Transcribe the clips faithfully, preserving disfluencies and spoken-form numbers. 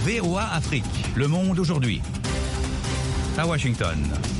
V O A Afrique, Le Monde aujourd'hui. À Washington.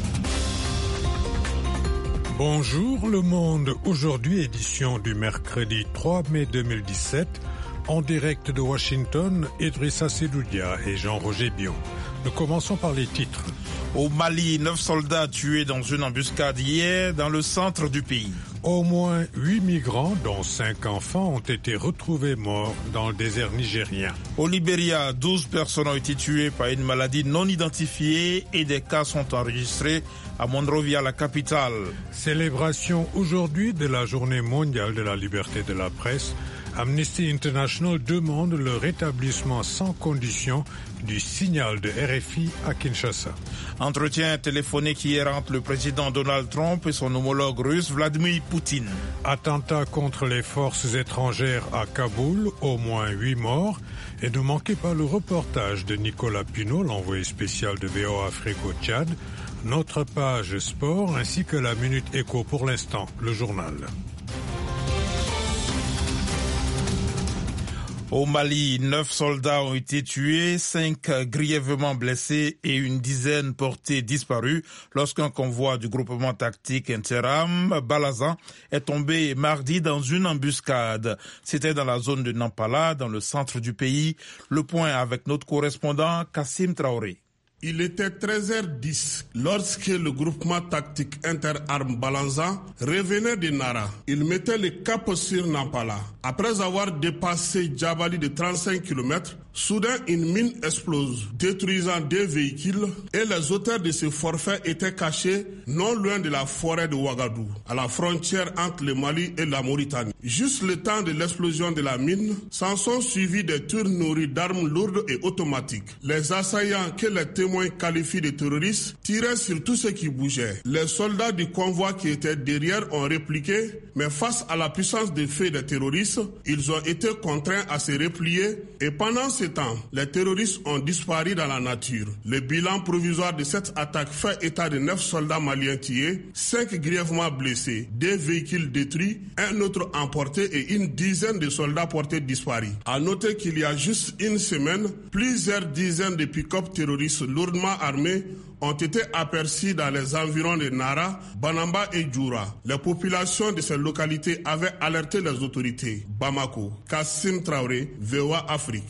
Bonjour Le Monde aujourd'hui, édition du mercredi trois mai deux mille dix-sept. En direct de Washington, Idrissa Sedoudia et Jean-Roger Bion. Nous commençons par les titres. Au Mali, neuf soldats tués dans une embuscade hier dans le centre du pays. Au moins huit migrants, dont cinq enfants, ont été retrouvés morts dans le désert nigérien. Au Libéria, douze personnes ont été tuées par une maladie non identifiée et des cas sont enregistrés à Monrovia, la capitale. Célébration aujourd'hui de la Journée mondiale de la liberté de la presse. Amnesty International demande le rétablissement sans condition du signal de R F I à Kinshasa. Entretien téléphonique hier entre le président Donald Trump et son homologue russe Vladimir Poutine. Attentat contre les forces étrangères à Kaboul, au moins huit morts. Et ne manquez pas le reportage de Nicolas Pinault, l'envoyé spécial de V O A Afrique au Tchad, notre page sport ainsi que la Minute Éco pour l'instant, le journal. Au Mali, neuf soldats ont été tués, cinq grièvement blessés et une dizaine portés disparus lorsqu'un convoi du groupement tactique Interam Balazan est tombé mardi dans une embuscade. C'était dans la zone de Nampala, dans le centre du pays. Le point avec notre correspondant Kassim Traoré. Il était treize heures dix lorsque le groupement tactique Inter-Armes Balanza revenait de Nara. Il mettait le cap sur Nampala. Après avoir dépassé Djabali de trente-cinq kilomètres, soudain une mine explose, détruisant deux véhicules et les auteurs de ce forfait étaient cachés non loin de la forêt de Ouagadougou, à la frontière entre le Mali et la Mauritanie. Juste le temps de l'explosion de la mine, s'en sont suivis des tirs nourris d'armes lourdes et automatiques. Les assaillants que les témoins qualifient de terroristes tiraient sur tout ce qui bougeait. Les soldats du convoi qui étaient derrière ont répliqué, mais face à la puissance de feu des terroristes, ils ont été contraints à se replier et pendant ce temps, les terroristes ont disparu dans la nature. Le bilan provisoire de cette attaque fait état de neuf soldats maliens tués, cinq grièvement blessés, deux véhicules détruits, un autre emporté et une dizaine de soldats portés disparus. À noter qu'il y a juste une semaine, plusieurs dizaines de pick-up terroristes lourdement armés ont été aperçus dans les environs de Nara, Banamba et Djoura. Les populations de ces localités avaient alerté les autorités. Bamako, Kassim Traoré, V O A Afrique.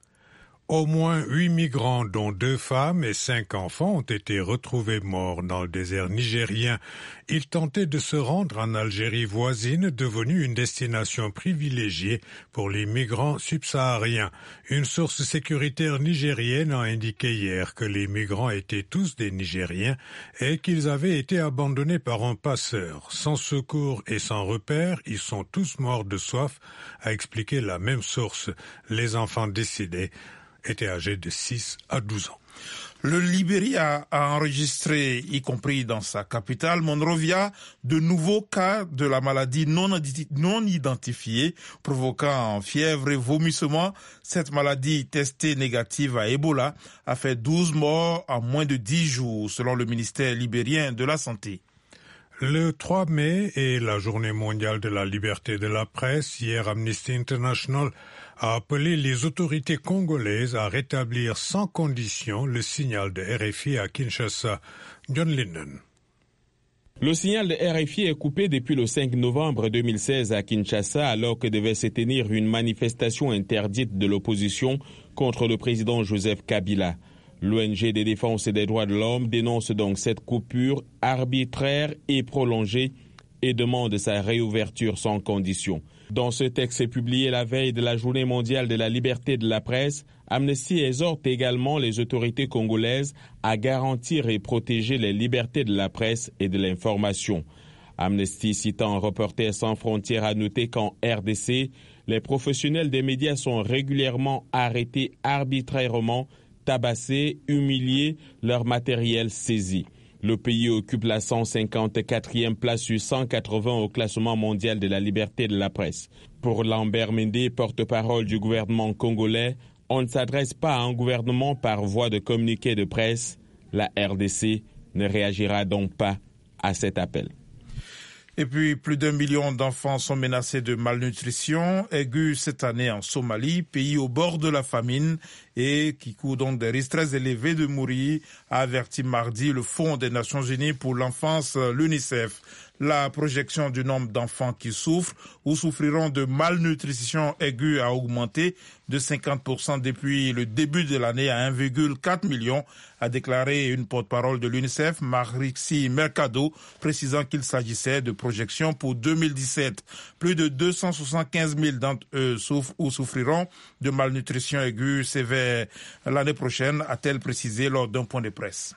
Au moins huit migrants, dont deux femmes et cinq enfants, ont été retrouvés morts dans le désert nigérien. Ils tentaient de se rendre en Algérie voisine, devenue une destination privilégiée pour les migrants subsahariens. Une source sécuritaire nigérienne a indiqué hier que les migrants étaient tous des Nigériens et qu'ils avaient été abandonnés par un passeur. Sans secours et sans repère, ils sont tous morts de soif, a expliqué la même source. Les enfants décédés étaient âgés de six à douze ans. Le Libéria a enregistré, y compris dans sa capitale, Monrovia, de nouveaux cas de la maladie non, non identifiée, provoquant fièvre et vomissements. Cette maladie testée négative à Ebola a fait douze morts en moins de dix jours, selon le ministère libérien de la Santé. Le trois mai est la journée mondiale de la liberté de la presse. Hier, Amnesty International a appelé les autorités congolaises à rétablir sans condition le signal de R F I à Kinshasa. John Linden. Le signal de R F I est coupé depuis le cinq novembre deux mille seize à Kinshasa, alors que devait se tenir une manifestation interdite de l'opposition contre le président Joseph Kabila. L'O N G de défense des droits de l'homme dénonce donc cette coupure arbitraire et prolongée et demande sa réouverture sans condition. Dans ce texte publié la veille de la Journée mondiale de la liberté de la presse, Amnesty exhorte également les autorités congolaises à garantir et protéger les libertés de la presse et de l'information. Amnesty, citant Reporters sans frontières, a noté qu'en R D C, les professionnels des médias sont régulièrement arrêtés arbitrairement, tabassés, humiliés, leur matériel saisi. Le pays occupe la cent cinquante-quatrième place sur cent quatre-vingts au classement mondial de la liberté de la presse. Pour Lambert Mende, porte-parole du gouvernement congolais, on ne s'adresse pas à un gouvernement par voie de communiqué de presse. La R D C ne réagira donc pas à cet appel. Et puis, plus d'un million d'enfants sont menacés de malnutrition aiguë cette année en Somalie, pays au bord de la famine et qui court donc des risques très élevés de mourir, a averti mardi le Fonds des Nations Unies pour l'enfance, l'UNICEF. La projection du nombre d'enfants qui souffrent ou souffriront de malnutrition aiguë a augmenté de cinquante pour cent depuis le début de l'année à un virgule quatre million, a déclaré une porte-parole de l'UNICEF, Marixie Mercado, précisant qu'il s'agissait de projections pour deux mille dix-sept. Plus de deux cent soixante-quinze mille d'entre eux souffrent ou souffriront de malnutrition aiguë sévère l'année prochaine, a-t-elle précisé lors d'un point de presse.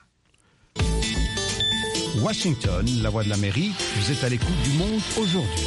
Washington, la voix de l'Amérique, vous êtes à l'écoute du Monde aujourd'hui.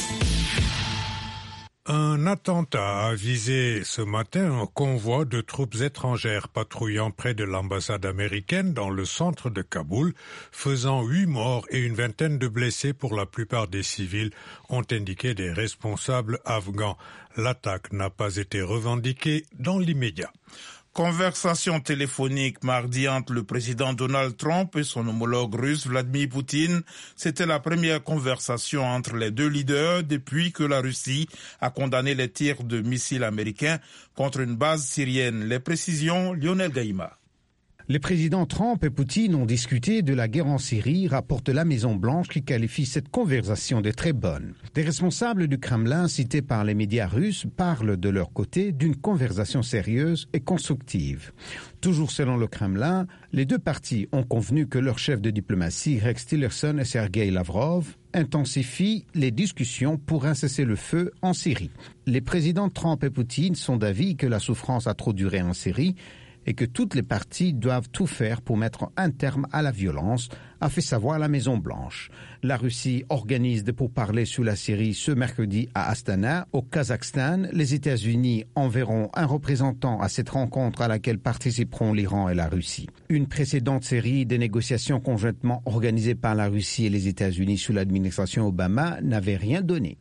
Un attentat a visé ce matin un convoi de troupes étrangères patrouillant près de l'ambassade américaine dans le centre de Kaboul, faisant huit morts et une vingtaine de blessés pour la plupart des civils, ont indiqué des responsables afghans. L'attaque n'a pas été revendiquée dans l'immédiat. Conversation téléphonique mardi entre le président Donald Trump et son homologue russe Vladimir Poutine. C'était la première conversation entre les deux leaders depuis que la Russie a condamné les tirs de missiles américains contre une base syrienne. Les précisions, Lionel Gaïma. Les présidents Trump et Poutine ont discuté de la guerre en Syrie, rapporte la Maison-Blanche qui qualifie cette conversation de très bonne. Des responsables du Kremlin cités par les médias russes parlent de leur côté d'une conversation sérieuse et constructive. Toujours selon le Kremlin, les deux parties ont convenu que leurs chefs de diplomatie, Rex Tillerson et Sergei Lavrov, intensifient les discussions pour un cessez-le-feu en Syrie. Les présidents Trump et Poutine sont d'avis que la souffrance a trop duré en Syrie et que toutes les parties doivent tout faire pour mettre un terme à la violence, a fait savoir la Maison-Blanche. La Russie organise des pourparlers sur la Syrie ce mercredi à Astana, au Kazakhstan. Les États-Unis enverront un représentant à cette rencontre à laquelle participeront l'Iran et la Russie. Une précédente série de négociations conjointement organisées par la Russie et les États-Unis sous l'administration Obama n'avait rien donné.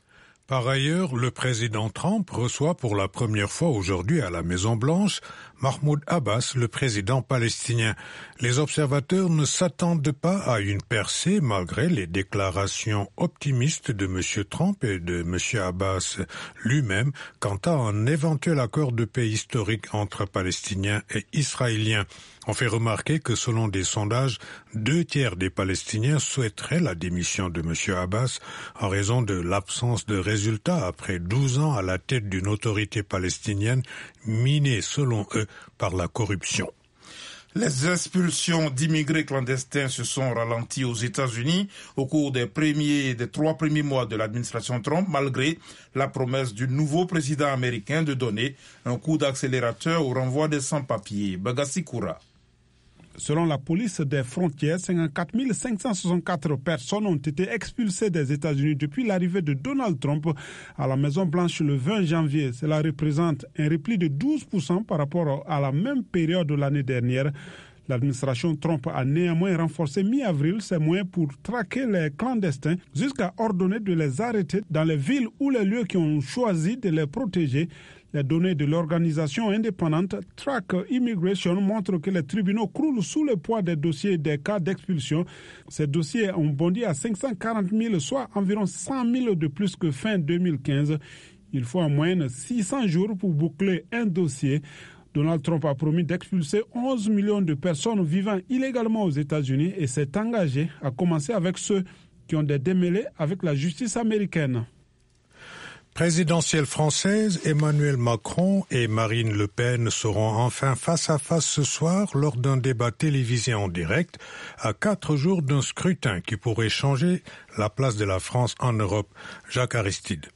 Par ailleurs, le président Trump reçoit pour la première fois aujourd'hui à la Maison-Blanche Mahmoud Abbas, le président palestinien. Les observateurs ne s'attendent pas à une percée malgré les déclarations optimistes de M. Trump et de M. Abbas lui-même quant à un éventuel accord de paix historique entre Palestiniens et Israéliens. On fait remarquer que selon des sondages, deux tiers des Palestiniens souhaiteraient la démission de M. Abbas en raison de l'absence de résultats après douze ans à la tête d'une autorité palestinienne minée, selon eux, par la corruption. Les expulsions d'immigrés clandestins se sont ralenties aux États-Unis au cours des premiers, des trois premiers mois de l'administration Trump, malgré la promesse du nouveau président américain de donner un coup d'accélérateur au renvoi des sans-papiers. Bagassi Koura. Selon la police des frontières, cinquante-quatre mille cinq cent soixante-quatre personnes ont été expulsées des États-Unis depuis l'arrivée de Donald Trump à la Maison-Blanche le vingt janvier. Cela représente un repli de douze pour cent par rapport à la même période de l'année dernière. L'administration Trump a néanmoins renforcé mi-avril ses moyens pour traquer les clandestins jusqu'à ordonner de les arrêter dans les villes ou les lieux qui ont choisi de les protéger. Les données de l'organisation indépendante Track Immigration montrent que les tribunaux croulent sous le poids des dossiers et des cas d'expulsion. Ces dossiers ont bondi à cinq cent quarante mille, soit environ cent mille de plus que fin deux mille quinze. Il faut en moyenne six cents jours pour boucler un dossier. Donald Trump a promis d'expulser onze millions de personnes vivant illégalement aux États-Unis et s'est engagé à commencer avec ceux qui ont des démêlés avec la justice américaine. Présidentielle française, Emmanuel Macron et Marine Le Pen seront enfin face à face ce soir lors d'un débat télévisé en direct à quatre jours d'un scrutin qui pourrait changer la place de la France en Europe. Jacques Aristide.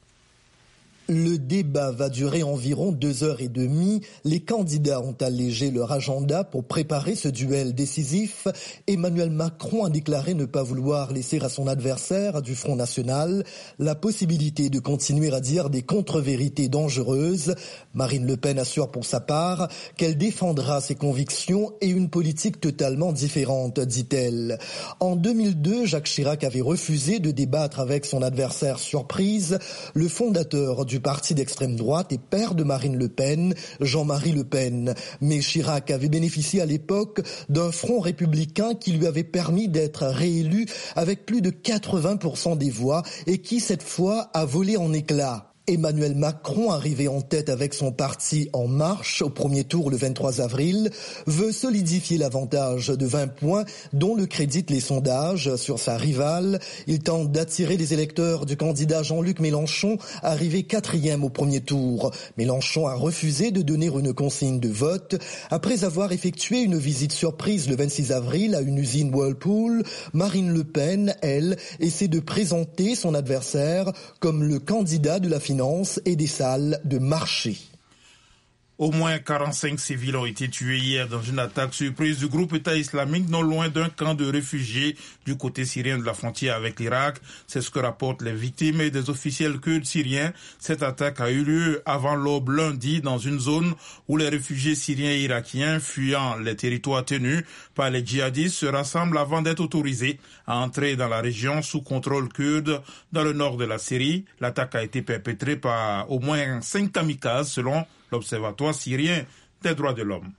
Le débat va durer environ deux heures et demie. Les candidats ont allégé leur agenda pour préparer ce duel décisif. Emmanuel Macron a déclaré ne pas vouloir laisser à son adversaire du Front National la possibilité de continuer à dire des contre-vérités dangereuses. Marine Le Pen assure pour sa part qu'elle défendra ses convictions et une politique totalement différente, dit-elle. En deux mille deux, Jacques Chirac avait refusé de débattre avec son adversaire surprise, le fondateur du parti d'extrême droite et père de Marine Le Pen, Jean-Marie Le Pen. Mais Chirac avait bénéficié à l'époque d'un front républicain qui lui avait permis d'être réélu avec plus de quatre-vingts pour cent des voix et qui, cette fois, a volé en éclats. Emmanuel Macron, arrivé en tête avec son parti En Marche au premier tour le vingt-trois avril, veut solidifier l'avantage de vingt points dont le créditent les sondages sur sa rivale. Il tente d'attirer les électeurs du candidat Jean-Luc Mélenchon, arrivé quatrième au premier tour. Mélenchon a refusé de donner une consigne de vote. Après avoir effectué une visite surprise le vingt-six avril à une usine Whirlpool, Marine Le Pen, elle, essaie de présenter son adversaire comme le candidat de la finance et des salles de marché. Au moins quarante-cinq civils ont été tués hier dans une attaque surprise du groupe État islamique non loin d'un camp de réfugiés du côté syrien de la frontière avec l'Irak. C'est ce que rapportent les victimes et des officiels kurdes syriens. Cette attaque a eu lieu avant l'aube lundi dans une zone où les réfugiés syriens et irakiens fuyant les territoires tenus par les djihadistes se rassemblent avant d'être autorisés à entrer dans la région sous contrôle kurde dans le nord de la Syrie. L'attaque a été perpétrée par au moins cinq kamikazes selon l'Observatoire syrien des droits de l'homme.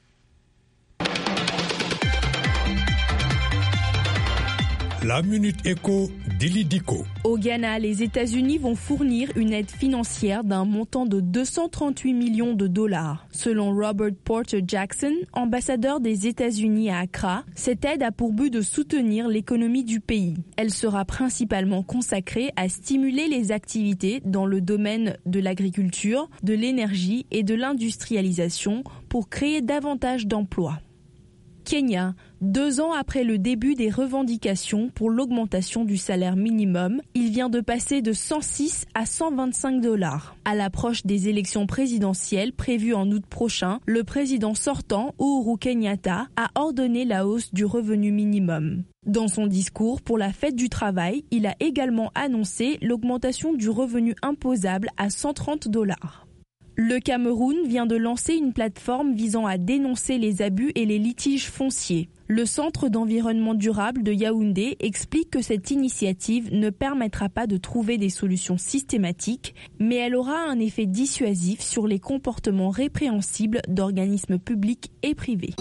La Minute Éco d'Ili Diko. Au Ghana, les États-Unis vont fournir une aide financière d'un montant de deux cent trente-huit millions de dollars. Selon Robert Porter Jackson, ambassadeur des États-Unis à Accra, cette aide a pour but de soutenir l'économie du pays. Elle sera principalement consacrée à stimuler les activités dans le domaine de l'agriculture, de l'énergie et de l'industrialisation pour créer davantage d'emplois. Kenya, deux ans après le début des revendications pour l'augmentation du salaire minimum, il vient de passer de cent six à cent vingt-cinq dollars. À l'approche des élections présidentielles prévues en août prochain, le président sortant, Uhuru Kenyatta, a ordonné la hausse du revenu minimum. Dans son discours pour la fête du travail, il a également annoncé l'augmentation du revenu imposable à cent trente dollars. Le Cameroun vient de lancer une plateforme visant à dénoncer les abus et les litiges fonciers. Le Centre d'environnement durable de Yaoundé explique que cette initiative ne permettra pas de trouver des solutions systématiques, mais elle aura un effet dissuasif sur les comportements répréhensibles d'organismes publics et privés.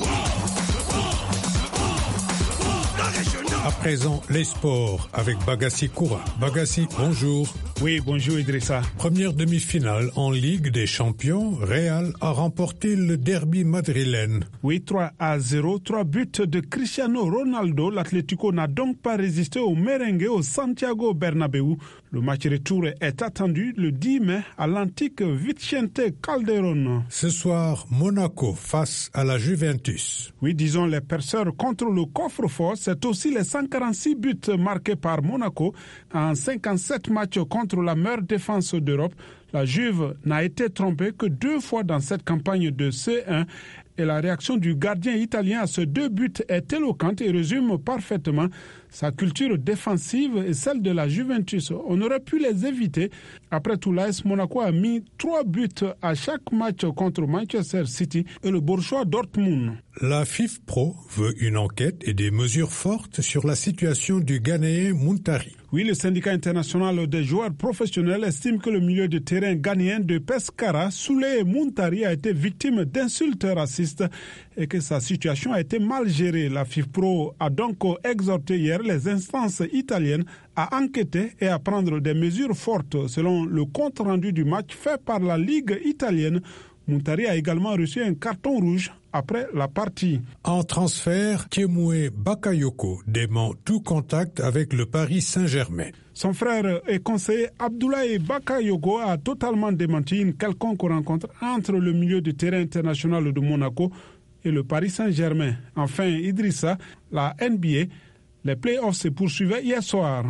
À présent, les sports avec Bagassi Koura. Bagassi, bonjour. Oui, bonjour Idrissa. Première demi-finale en Ligue des Champions, Real a remporté le derby madrilène. Oui, trois à zéro, trois buts de Cristiano Ronaldo. L'Atlético n'a donc pas résisté au merengue au Santiago Bernabéu. Le match retour est attendu le dix mai à l'antique Vicente Calderón. Ce soir, Monaco face à la Juventus. Oui, disons les perceurs contre le coffre-fort. C'est aussi les cent quarante-six buts marqués par Monaco en cinquante-sept matchs contre la meilleure défense d'Europe. La Juve n'a été trompée que deux fois dans cette campagne de C un. Et la réaction du gardien italien à ces deux buts est éloquente et résume parfaitement sa culture défensive et celle de la Juventus. On aurait pu les éviter. Après tout, l'A S Monaco a mis trois buts à chaque match contre Manchester City et le Borussia Dortmund. La FIFPro veut une enquête et des mesures fortes sur la situation du Ghanéen Muntari. Oui, le syndicat international des joueurs professionnels estime que le milieu de terrain ghanéen de Pescara, Souley Muntari, a été victime d'insultes racistes et que sa situation a été mal gérée. La FIFPro a donc exhorté hier les instances italiennes à enquêter et à prendre des mesures fortes. Selon le compte rendu du match fait par la Ligue italienne, Muntari a également reçu un carton rouge après la partie. En transfert, Thiemoué Bakayoko dément tout contact avec le Paris Saint-Germain. Son frère et conseiller Abdoulaye Bakayoko a totalement démenti une quelconque rencontre entre le milieu de terrain international de Monaco et le Paris Saint-Germain. Enfin, Idrissa, la N B A, les playoffs se poursuivaient hier soir.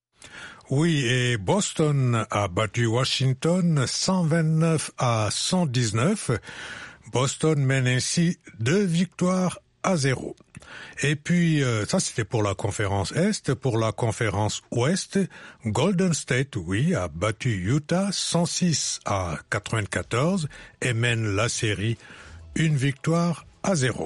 Oui, et Boston a battu Washington cent vingt-neuf à cent dix-neuf. Boston mène ainsi deux victoires à zéro. Et puis, euh, ça c'était pour la conférence Est. Pour la conférence Ouest, Golden State, oui, a battu Utah cent six à quatre-vingt-quatorze et mène la série une victoire à zéro.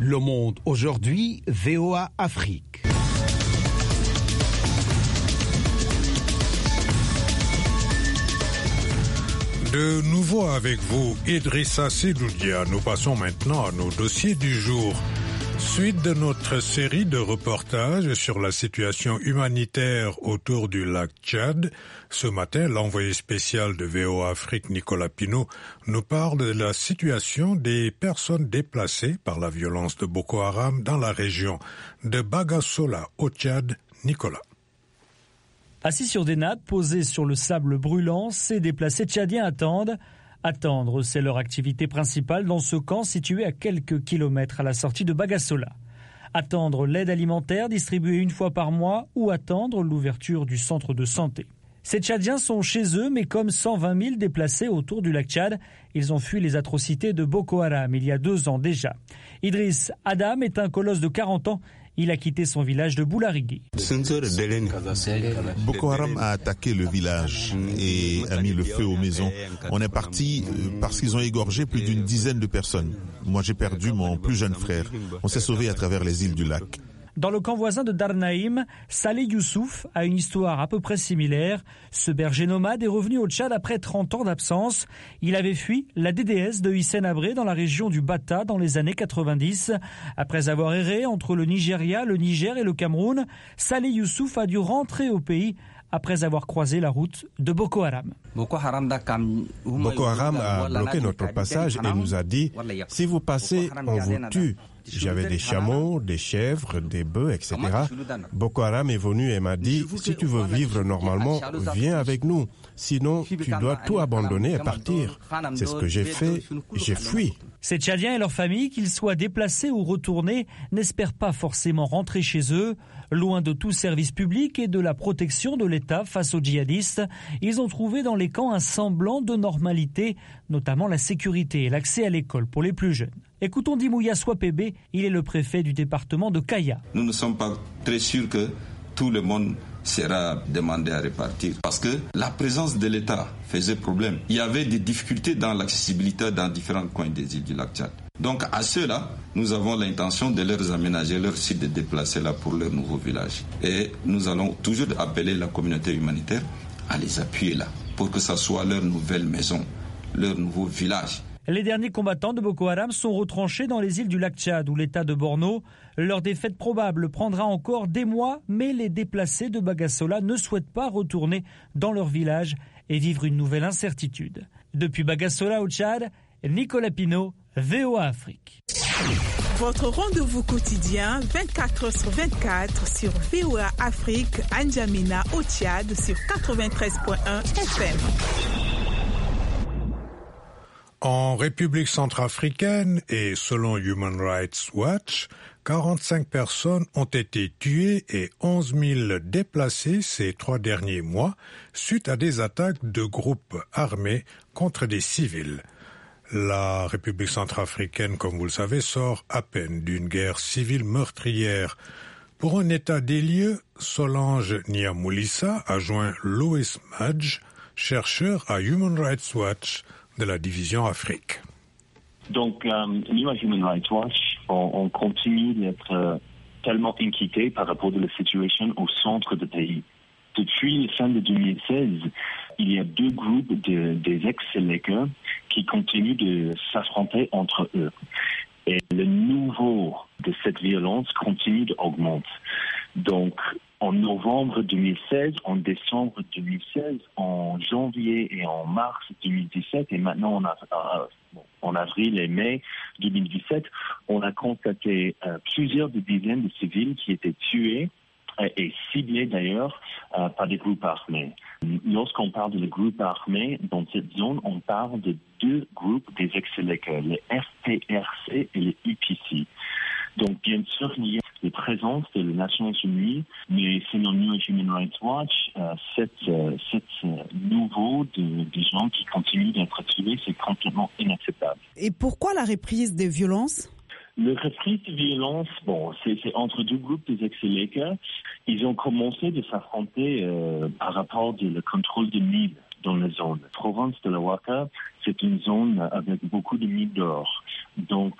Le Monde aujourd'hui, V O A Afrique. De nouveau avec vous, Idrissa Seloudia. Nous passons maintenant à nos dossiers du jour. Suite de notre série de reportages sur la situation humanitaire autour du lac Tchad, ce matin, l'envoyé spécial de V O A Afrique, Nicolas Pinault, nous parle de la situation des personnes déplacées par la violence de Boko Haram dans la région de Bagassola au Tchad. Nicolas. Assis sur des nappes posées sur le sable brûlant, ces déplacés tchadiens attendent. Attendre, c'est leur activité principale dans ce camp situé à quelques kilomètres à la sortie de Bagassola. Attendre l'aide alimentaire distribuée une fois par mois ou attendre l'ouverture du centre de santé. Ces Tchadiens sont chez eux, mais comme cent vingt mille déplacés autour du lac Tchad, ils ont fui les atrocités de Boko Haram il y a deux ans déjà. Idriss Adam est un colosse de quarante ans. Il a quitté son village de Boularigui. Boko Haram a attaqué le village et a mis le feu aux maisons. On est parti parce qu'ils ont égorgé plus d'une dizaine de personnes. Moi, j'ai perdu mon plus jeune frère. On s'est sauvé à travers les îles du lac. Dans le camp voisin de Darnaïm, Saleh Youssouf a une histoire à peu près similaire. Ce berger nomade est revenu au Tchad après trente ans d'absence. Il avait fui la D D S de Hissène Habré dans la région du Bata dans les années quatre-vingt-dix. Après avoir erré entre le Nigeria, le Niger et le Cameroun, Saleh Youssouf a dû rentrer au pays après avoir croisé la route de Boko Haram. Boko Haram a bloqué notre passage et nous a dit « Si vous passez, on vous tue ». J'avais des chameaux, des chèvres, des bœufs, et cetera. Boko Haram est venu et m'a dit « Si tu veux vivre normalement, viens avec nous. Sinon, tu dois tout abandonner et partir. » C'est ce que j'ai fait, j'ai fui. Ces Tchadiens et leurs familles, qu'ils soient déplacés ou retournés, n'espèrent pas forcément rentrer chez eux. Loin de tout service public et de la protection de l'État face aux djihadistes, ils ont trouvé dans les camps un semblant de normalité, notamment la sécurité et l'accès à l'école pour les plus jeunes. Écoutons Dimouya Swapebe, il est le préfet du département de Kaya. Nous ne sommes pas très sûrs que tout le monde sera demandé à repartir parce que la présence de l'État faisait problème. Il y avait des difficultés dans l'accessibilité dans différents coins des îles du lac Tchad. Donc à ceux-là, nous avons l'intention de leur aménager leur site de déplacer là pour leur nouveau village. Et nous allons toujours appeler la communauté humanitaire à les appuyer là pour que ça soit leur nouvelle maison, leur nouveau village. Les derniers combattants de Boko Haram sont retranchés dans les îles du lac Tchad ou l'État de Borno. Leur défaite probable prendra encore des mois, mais les déplacés de Bagassola ne souhaitent pas retourner dans leur village et vivre une nouvelle incertitude. Depuis Bagassola au Tchad, Nicolas Pinault, V O A Afrique. Votre rendez-vous quotidien vingt-quatre heures sur vingt-quatre sur V O A Afrique, à N'Djamena au Tchad sur quatre-vingt-treize point un F M. En République centrafricaine et selon Human Rights Watch, quarante-cinq personnes ont été tuées et onze mille déplacées ces trois derniers mois suite à des attaques de groupes armés contre des civils. La République centrafricaine, comme vous le savez, sort à peine d'une guerre civile meurtrière. Pour un état des lieux, Solange Niamoulissa a joint Louis Madge, chercheur à Human Rights Watch, de la division Afrique. Donc, euh, nous à Human Rights Watch, on, on continue d'être euh, tellement inquiétés par rapport à la situation au centre du pays. Depuis la fin de deux mille seize, il y a deux groupes de, des ex-Séléka qui continuent de s'affronter entre eux. Et le niveau de cette violence continue d'augmenter. Donc, en novembre deux mille seize, en décembre deux mille seize, en janvier et en mars deux mille dix-sept, et maintenant en, a, en avril et mai deux mille dix-sept, on a constaté euh, plusieurs dizaines de civils qui étaient tués euh, et ciblés d'ailleurs euh, par des groupes armés. Lorsqu'on parle de groupes armés dans cette zone, on parle de deux groupes des ex-Séléka, le F P R C et le U P C. Donc, bien sûr, il y a la présence de la Nations Unies, mais selon nous, Human Rights Watch, euh, cette, euh, cette euh, nouveau de, des gens qui continuent d'être tués, c'est complètement inacceptable. Et pourquoi la reprise des violences? Le reprise de violence, bon, c'est, c'est entre deux groupes des ex-Séléka. Ils ont commencé de s'affronter euh, par rapport au contrôle des mines dans la zone. La province de la Ouaka, c'est une zone avec beaucoup de mines d'or. Donc,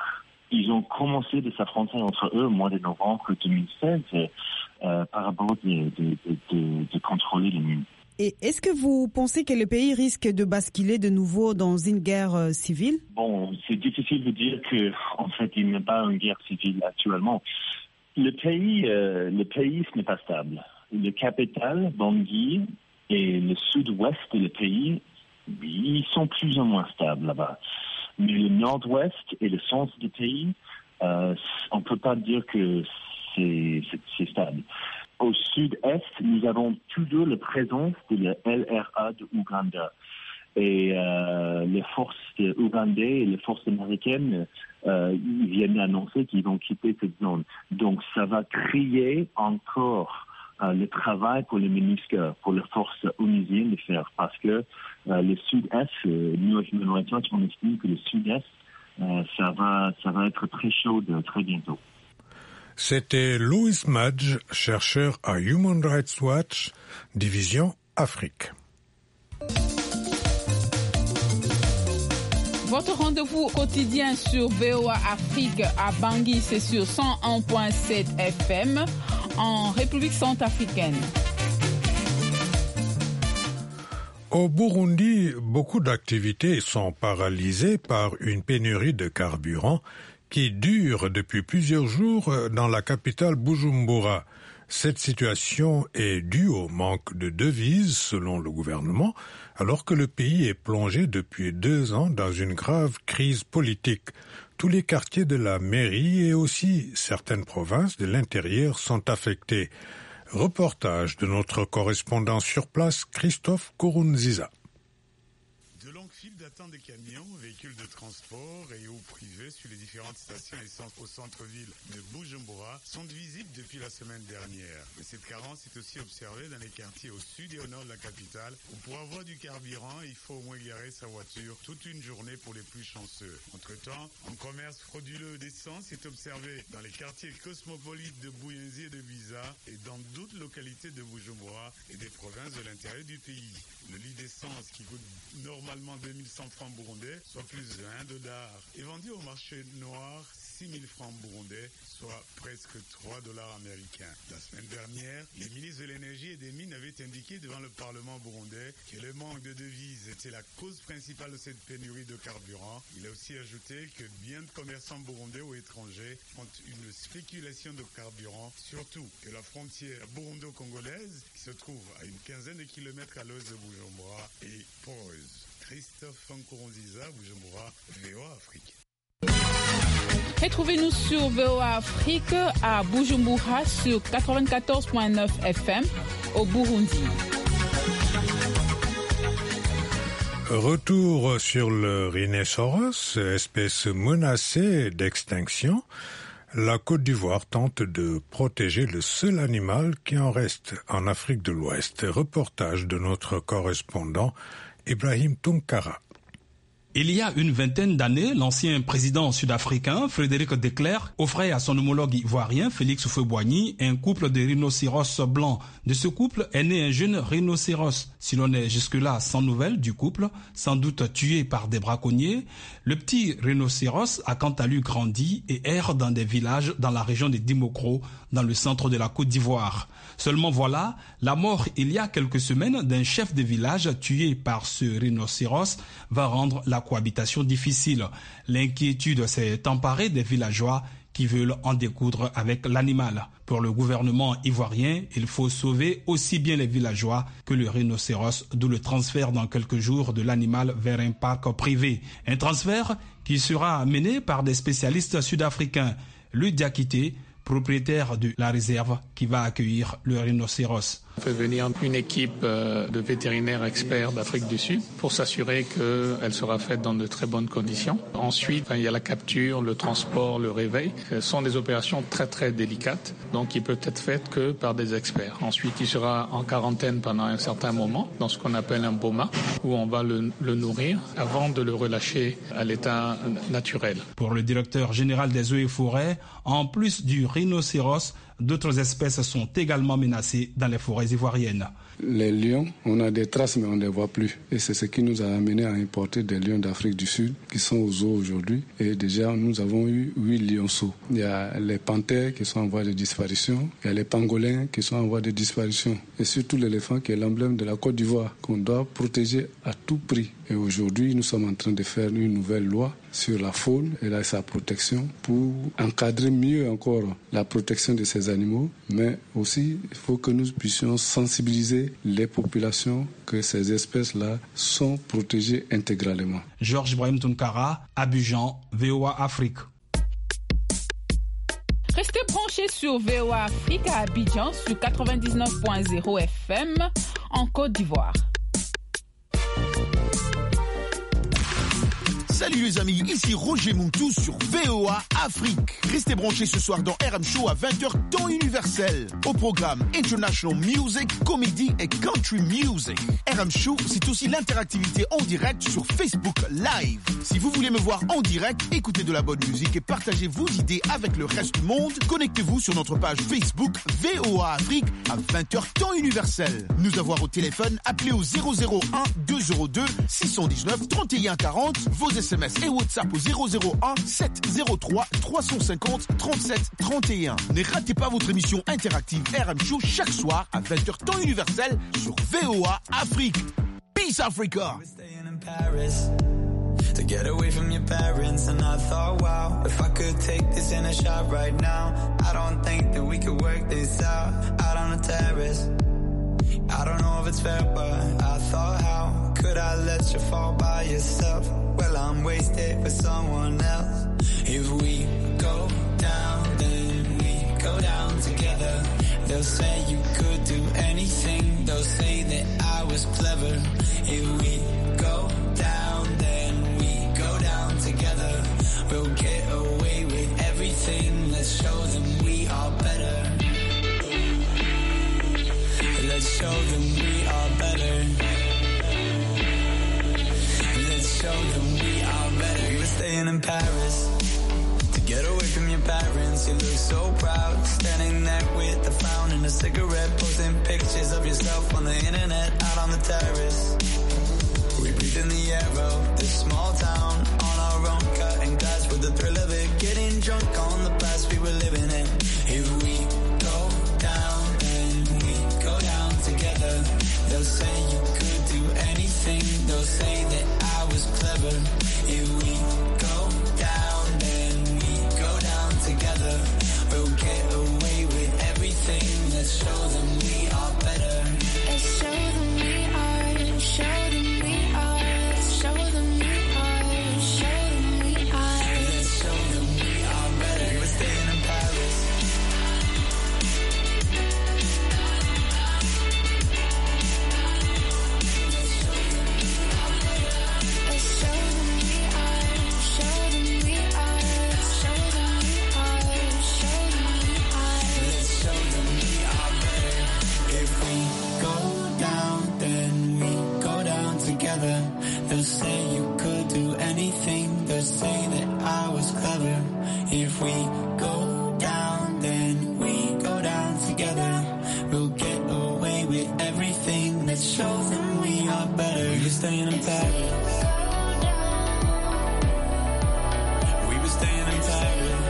ils ont commencé de s'affronter entre eux au mois de novembre deux mille seize euh, par rapport de, de, de, de, de contrôler les mines. Et est-ce que vous pensez que le pays risque de basculer de nouveau dans une guerre euh, civile? Bon, c'est difficile de dire que, en fait, il n'y a pas une guerre civile actuellement. Le pays, euh, le pays, ce n'est pas stable. Le capital, Bangui, et le sud-ouest du pays, ils sont plus ou moins stables là-bas. Mais le nord-ouest et le centre du pays, euh, on ne peut pas dire que c'est, c'est, c'est stable. Au sud-est, nous avons toujours la présence de la L R A de Ouganda. Et euh, les forces ougandaises et les forces américaines euh, ils viennent d'annoncer qu'ils vont quitter cette zone. Donc ça va créer encore euh, le travail pour les MINUSCA, pour les forces onusiennes de faire. Parce que euh, le sud-est, euh, nous, on estime que le sud-est, euh, ça va, ça va être très chaud très bientôt. C'était Louis Madge, chercheur à Human Rights Watch, division Afrique. Votre rendez-vous quotidien sur V O A Afrique à Bangui, c'est sur cent un virgule sept F M en République centrafricaine. Au Burundi, beaucoup d'activités sont paralysées par une pénurie de carburant qui dure depuis plusieurs jours dans la capitale Bujumbura. Cette situation est due au manque de devises, selon le gouvernement, alors que le pays est plongé depuis deux ans dans une grave crise politique. Tous les quartiers de la mairie et aussi certaines provinces de l'intérieur sont affectés. Reportage de notre correspondant sur place, Christophe Kurunziza. De longues files d'attente des camions, véhicules de transport et eaux privées sur les différentes stations essence au centre-ville de Bujumbura sont visibles depuis la semaine dernière. Mais cette carence est aussi observée dans les quartiers au sud et au nord de la capitale où pour avoir du carburant, il faut au moins garer sa voiture toute une journée pour les plus chanceux. Entre-temps, un commerce frauduleux d'essence est observé dans les quartiers cosmopolites de Buyenzi et de Biza et dans d'autres localités de Bujumbura et des provinces de l'intérieur du pays. Le litre d'essence qui coûte normalement deux mille cent francs burundais, soit plus de un dollar, est vendu au marché noir six mille francs burundais, soit presque trois dollars américains. La semaine dernière, les ministres de l'énergie et des mines avaient indiqué devant le Parlement burundais que le manque de devises était la cause principale de cette pénurie de carburant. Il a aussi ajouté que bien de commerçants burundais ou étrangers font une spéculation de carburant, surtout que la frontière burundo-congolaise, qui se trouve à une quinzaine de kilomètres à l'ouest de Bujumbura, est poreuse. Christophe Nkurunziza, Bujumbura, V O A Afrique. Retrouvez-nous sur V O A Afrique à Bujumbura sur quatre-vingt-quatorze virgule neuf F M au Burundi. Retour sur le rhinocéros, espèce menacée d'extinction. La Côte d'Ivoire tente de protéger le seul animal qui en reste en Afrique de l'Ouest. Reportage de notre correspondant Ibrahim Tunkara. Il y a une vingtaine d'années, l'ancien président sud-africain Frédéric de Klerk offrait à son homologue ivoirien Félix Houphouët-Boigny un couple de rhinocéros blancs. De ce couple est né un jeune rhinocéros. Si l'on est jusque-là sans nouvelles du couple, sans doute tué par des braconniers, le petit rhinocéros a quant à lui grandi et erre dans des villages dans la région de Dimokro, dans le centre de la Côte d'Ivoire. Seulement voilà, la mort il y a quelques semaines d'un chef de village tué par ce rhinocéros va rendre la cohabitation difficile. L'inquiétude s'est emparée des villageois qui veulent en découdre avec l'animal. Pour le gouvernement ivoirien, il faut sauver aussi bien les villageois que le rhinocéros, d'où le transfert dans quelques jours de l'animal vers un parc privé. Un transfert qui sera mené par des spécialistes sud-africains. Lui Diakité, propriétaire de la réserve qui va accueillir le rhinocéros. On fait venir une équipe de vétérinaires experts d'Afrique du Sud pour s'assurer qu'elle sera faite dans de très bonnes conditions. Ensuite, il y a la capture, le transport, le réveil. Ce sont des opérations très très délicates, donc il peut être fait que par des experts. Ensuite, il sera en quarantaine pendant un certain moment, dans ce qu'on appelle un boma, où on va le, le nourrir avant de le relâcher à l'état naturel. Pour le directeur général des eaux et forêts, en plus du rhinocéros, D'autres espèces sont également menacées dans les forêts ivoiriennes. Les lions, on a des traces mais on ne les voit plus. Et c'est ce qui nous a amené à importer des lions d'Afrique du Sud qui sont aux zoos aujourd'hui. Et déjà, nous avons eu huit lionceaux. Il y a les panthères qui sont en voie de disparition. Il y a les pangolins qui sont en voie de disparition. Et surtout l'éléphant qui est l'emblème de la Côte d'Ivoire qu'on doit protéger à tout prix. Et aujourd'hui, nous sommes en train de faire une nouvelle loi sur la faune et là, sa protection pour encadrer mieux encore la protection de ces animaux. Mais aussi, il faut que nous puissions sensibiliser les populations que ces espèces-là sont protégées intégralement. Georges Ibrahim Tounkara, Abidjan, V O A Afrique. Restez branchés sur V O A Afrique à Abidjan sur quatre-vingt-dix-neuf point zéro F M en Côte d'Ivoire. Salut les amis, ici Roger Mountou sur V O A Afrique. Restez branchés ce soir dans R M Show à vingt heures temps universel. Au programme International Music, Comedy et Country Music. R M Show, c'est aussi l'interactivité en direct sur Facebook Live. Si vous voulez me voir en direct, écoutez de la bonne musique et partagez vos idées avec le reste du monde, connectez-vous sur notre page Facebook V O A Afrique à vingt heures temps universel. Nous avoir au téléphone, appelez au zéro zéro un deux zéro deux six un neuf trente et un quarante, vos S M S et WhatsApp au zéro zéro un sept zéro trois trois cent cinquante trente-sept trente et un. Ne ratez pas votre émission interactive R M Show chaque soir à vingt heures temps universel sur V O A Afrique. Peace Africa! To get away from your parents, and I thought, wow, if I could take this in a shot right now, I don't think that we could work this out, out on the terrace. I don't know if it's fair, but I thought, how could I let you fall by yourself? Well, I'm wasted for someone else. If we go down, then we go down together. They'll say you could do anything, they'll say that I was clever. If we go down, then we go down together. We'll get away with everything, let's show them we are better. Let's show them we are better. Let's show them we are better. We were staying in Paris to get away from your parents. You look so proud, standing there with a frown and a cigarette, posting pictures of yourself on the internet, out on the terrace. We breathe in the air of this small town, on our own, cutting glass with the thrill of it, getting drunk on the past we were living in. If we go down, together, they'll say you could do anything, they'll say that I was clever. If we go down, then we go down together. We'll get away with everything, let's show them we are better. Let's show them we are, show them we are, show them we are, show them we are. Let's show them we are better. We were staying in Paris. They'll say you could do anything, they'll say that I was clever. If we go down, then we go down together. We'll get away with everything, let's show them we are better. We were staying in Paris. We were staying in Paris.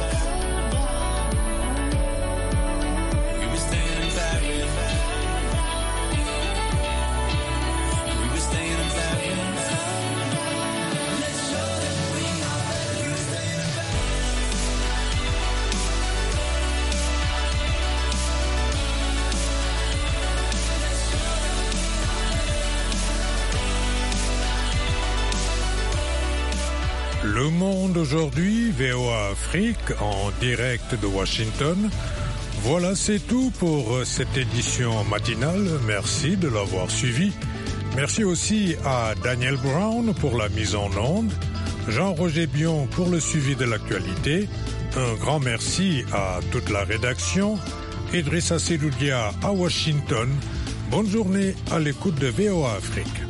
We were staying in Paris. We were staying in Paris. Le Monde aujourd'hui, V O A Afrique, en direct de Washington. Voilà, c'est tout pour cette édition matinale. Merci de l'avoir suivi. Merci aussi à Daniel Brown pour la mise en onde, Jean-Roger Bion pour le suivi de l'actualité. Un grand merci à toute la rédaction. Idrissa Seloudia à Washington. Bonne journée à l'écoute de V O A Afrique.